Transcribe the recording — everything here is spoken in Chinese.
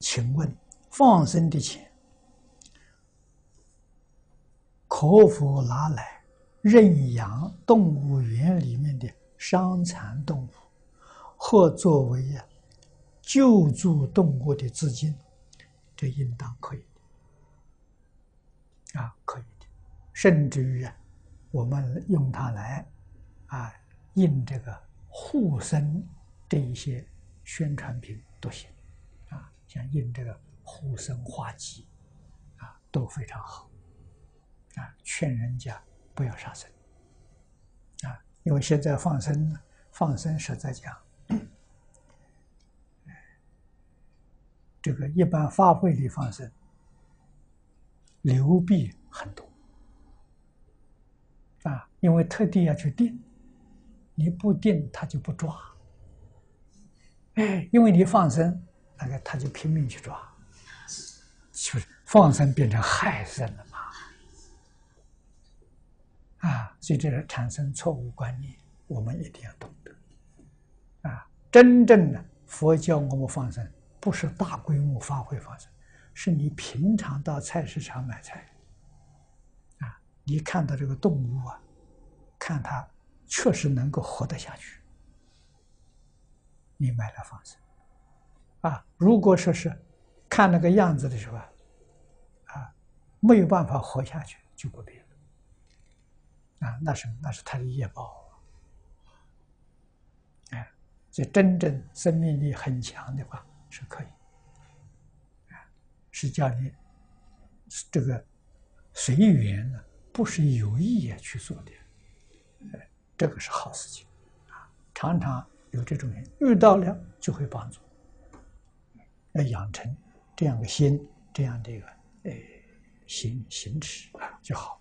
请问放生的钱可否拿来认养动物园里面的伤残动物，或作为救助动物的资金？这应当可以的，可以的。甚至于我们用它来印这个护生这一些宣传品都行，像印这个护生画集都非常好，劝人家不要杀生，因为现在放生实在讲，这个一般发会里放生流弊很多，因为特地要去定，你不定他就不抓，因为你放生，那个他就拼命去抓，就是放生变成害生了嘛，所以这产生错误观念，我们一定要懂得，真正的佛教我们放生，不是大规模发会放生，是你平常到菜市场买菜，你看到这个动物看它确实能够活得下去，你买来放生，如果说是看那个样子的时候没有办法活下去，就不必了，那是他的业报，所以真正生命力很强的话是可以，是叫你这个随缘呢，不是有意去做的，这个是好事情，常常有这种人遇到了就会帮助，要养成这样的心，这样的一个行持就好。